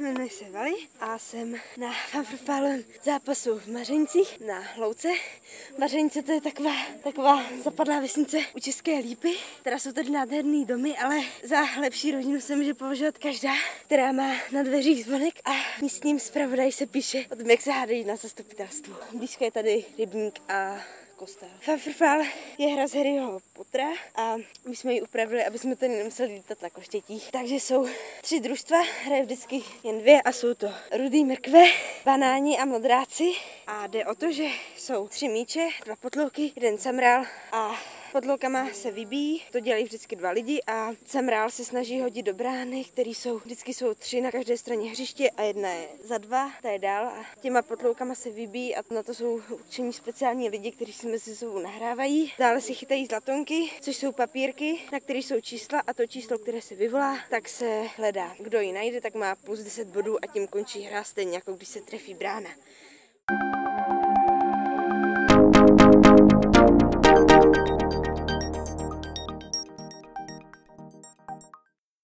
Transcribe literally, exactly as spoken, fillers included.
jmenuji se Vali a jsem na fanfrfálovém zápasu v Mařeňcích na Louce. Mařeňce to je taková, taková zapadlá vesnice u České Lípy, která jsou tady nádherný domy, ale za lepší rodinu se může považovat každá, která má na dveřích zvonek a místním zpravodaj se píše o tom, jak se hádají na zastupitelstvu. Blízko je tady rybník a kostel. Fanfrfál je hra z Harryho Pottera a my jsme ji upravili, aby jsme tady nemuseli lítat na koštětích. Takže jsou tři družstva, hraje vždycky jen dvě a jsou to rudý mrkve, banáni a modráci. A jde o to, že jsou tři míče, dva potlouky, jeden samrál a potloukama se vybíjí, to dělají vždycky dva lidi a samrál se snaží hodit do brány, který jsou, vždycky jsou tři na každé straně hřiště a jedna je za dva, ta je dál a těma potloukama se vybíjí a na to jsou určení speciální lidi, kteří si mezi sebou nahrávají. Dále si chytají zlatonky, což jsou papírky, na kterých jsou čísla a to číslo, které se vyvolá, tak se hledá. Kdo ji najde, tak má plus deset bodů a tím končí hra stejně jako když se trefí brána.